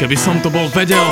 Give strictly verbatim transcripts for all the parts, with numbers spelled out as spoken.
Keby som to bol vedel,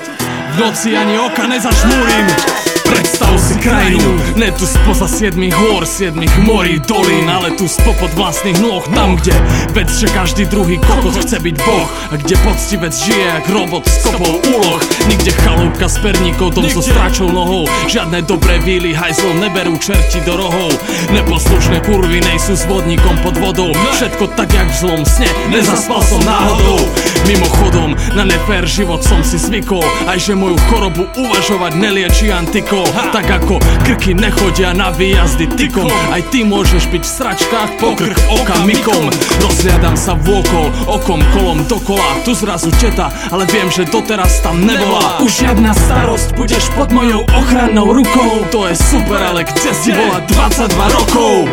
v noci ani oka nezažmúrim. Predstav si krajinu, ne tu spoza siedmých hôr, siedmých morí, dolín, ale tu spopod vlastných nôh. Tam, kde vec, že každý druhý kokot chce byť boh, a kde poctivec žije jak robot s kopou úloh. Nikde chalúbka s perníkou, dom so stráčou nohou. Žiadne dobré víly hajzlov neberú čerti do rohov. Neposlušné kurvy nejsú s vodníkom pod vodou. Všetko tak jak v zlom sne, nezaspal som náhodou. Mimochodom, na nefér život som si zvykol, aj že moju chorobu uvažovať nelieči antikou. Tak ako krky nechodia na výjazdy tykom, aj ty môžeš byť v sračkách po krk okamikom. Rozhliadam sa vôkol, okom kolom dokola, tu zrazu teta, ale viem, že doteraz tam nebola. Už žiadna starosť, budeš pod mojou ochrannou rukou. To je super, ale kde si bola dvadsaťdva rokov?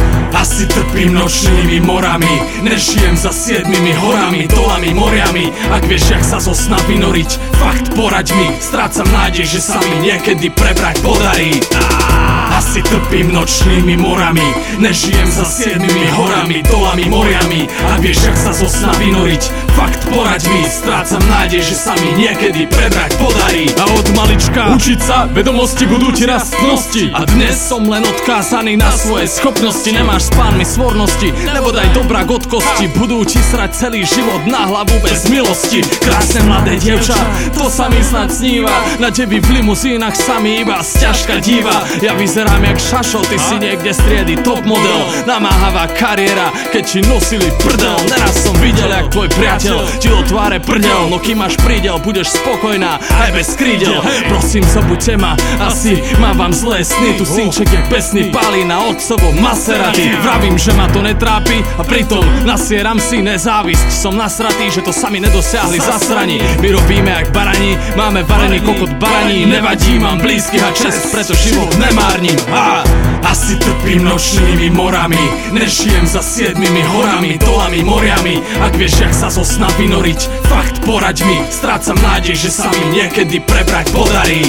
Asi trpím nočnými morami, nežijem za siedmimi horami, dolami, moriami. Ak vieš, jak sa zo sna vynoriť, fakt poraď mi. Strácam nádej, že sa mi niekedy prebrať podarí. Asi trpím nočnými morami, nežijem za siedmimi horami, dolami, moriami. Ak vieš, jak sa zo sna vynoriť, fakt poraď mi. Strácam nádej, že sa mi niekedy prebrať podarí. A od malička učiť sa, vedomosti budú ti rastnosti. A dnes som len odkázaný na svoje schopnosti. Nemáš s pánmi svornosti, nebodaj dobrák od kosti. Budú ti srať celý život na hlavu bez milosti. Krásne mladé dievča, to sa mi snad sníva. Na tebi v limuzínach sa mi iba sťažka díva. Ja vyzerám jak šašo, ty si niekde striedy top model. Namáhavá kariéra, keď ti nosili prdel. Neraz som videl, jak tvoj priateľ ti do tváre prdel. No kým máš prídel, budeš spokojná aj bez krídel. Prosím, zobuďte ma, asi mávam zlé sny. Tu synček je pesný, pálí na otcovo Maserati. Vravím, že ma to netrápi a pritom nasieram si nezávisť. Som nasratý, že to sami nedosiahli zasrani. My robíme jak barani, máme varený kokot baraní. Nevadí, mám blízkych a čest, preto život nemárnim. Ha! Asi trpím nočnými morami, nežijem za siedmimi horami, dolami, moriami. Ak vieš, jak sa zo sna vynoriť, fakt poraď mi. Strácam nádej, že sa mi niekedy prebrať podarí.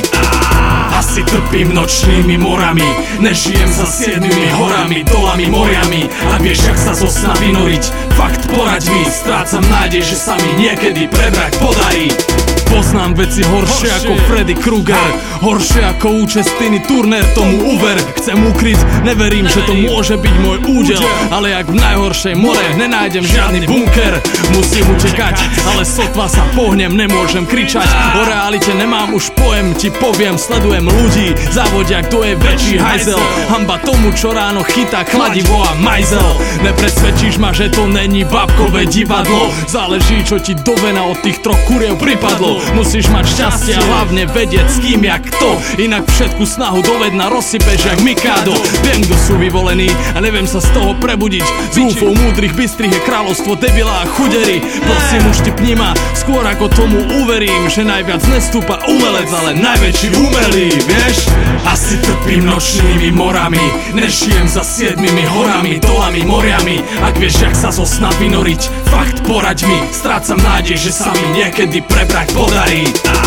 Asi trpím nočnými morami, nežijem za siedmimi horami, dolami, moriami. Ak vieš, jak sa zo sna vynoriť, fakt poraď mi. Strácam nádej, že sa mi niekedy prebrať podarí. Poznám veci horšie ako Freddy Krueger, horšie ako účestný turnér, tomu uver. Chcem ukryť, neverím, že to môže byť môj údel, ale jak v najhoršej more nenájdem žiadny bunker. Musím utekať, ale sotva sa pohnem, nemôžem kričať. O realite nemám už pojem, ti poviem, sledujem ľudí, závodia, kto je väčší hajzel. Hamba tomu, čo ráno chytá kladivo a majzel. Nepresvedčíš ma, že to není babkové divadlo. Záleží, čo ti do vena od tých troch kuriev pripadlo. Musíš mať šťastie a hlavne vedieť s kým jak kto, inak všetku snahu doved na rozsypeš jak Mikado. Viem, kto sú vyvolení a neviem sa z toho prebudiť. Z úfou múdrych bystrých je kráľovstvo debila a chudery. Prosím, už tipni ma, skôr ako tomu uverím, že najviac nestúpa umelec, ale najväčší umelý, vieš? Asi trpím nočnými morami, nežijem za siedmimi horami, dolami, moriami. Ak vieš, jak sa zo sna vynoriť, fakt poraď mi. Strácam nádej, že sa mi niekedy prebrať podarí.